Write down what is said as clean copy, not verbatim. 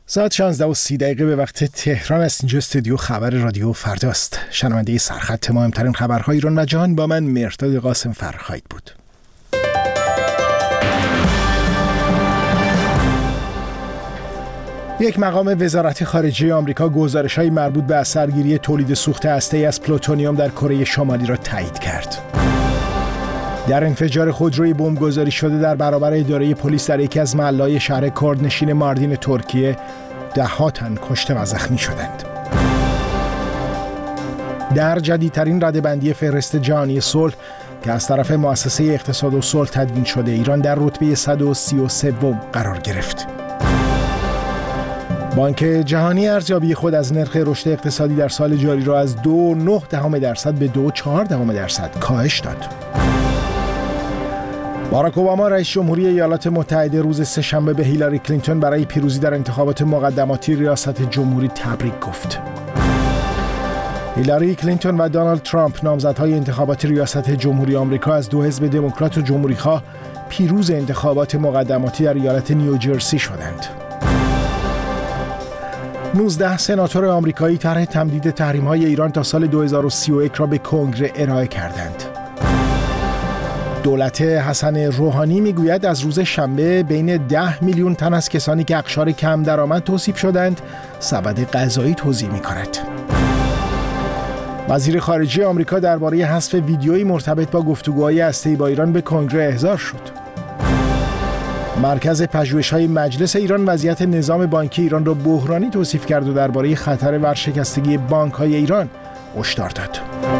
ساعت 16:30 به وقت تهران است. اینجا استودیو خبر رادیو فرداست. شنونده سرخط مهمترین خبرهای ایران و جهان با من مهرداد قاسم خواهید بود. یک مقام وزارت خارجه آمریکا گزارش‌های مربوط به اثرگیری تولید سوخت هسته‌ای از پلوتونیوم در کره شمالی را تایید کرد. در انفجار خودروی بمبگذاری شده در برابر اداره پلیس در یکی از محله‌های شهر کردنشین ماردین ترکیه، ده‌ها تن کشته و زخمی شدند. در جدیدترین رده‌بندی فهرست جهانی صلح که از طرف مؤسسه اقتصاد و صلح تدوین شده، ایران در رتبه 133 قرار گرفت. بانک جهانی ارزیابی خود از نرخ رشد اقتصادی در سال جاری را از 2.9% به 2.4% کاهش داد. باراک اوباما رئیس جمهوری ایالات متحده روز سه‌شنبه به هیلاری کلینتون برای پیروزی در انتخابات مقدماتی ریاست جمهوری تبریک گفت. هیلاری کلینتون و دونالد ترامپ، نامزدهای انتخابات ریاست جمهوری آمریکا از دو حزب دموکرات و جمهوری‌خواه، پیروز انتخابات مقدماتی در ایالت نیوجرسی شدند. 19 سناتور آمریکایی طرح تمدید تحریم‌های ایران تا سال 2031 را به کنگره ارائه کردند. دولت حسن روحانی میگوید از روز شنبه بین 10 میلیون تن از کسانی که اقشار کم درآمد توصیف شدند سبد غذایی توزیع می‌کند. وزیر خارجه آمریکا درباره حذف ویدیویی مرتبط با گفتگوهای هسته‌ای با ایران به کنگره احضار شد. مرکز پژوهش‌های مجلس ایران وضعیت نظام بانکی ایران را بحرانی توصیف کرد و درباره خطر ورشکستگی بانک‌های ایران هشدار داد.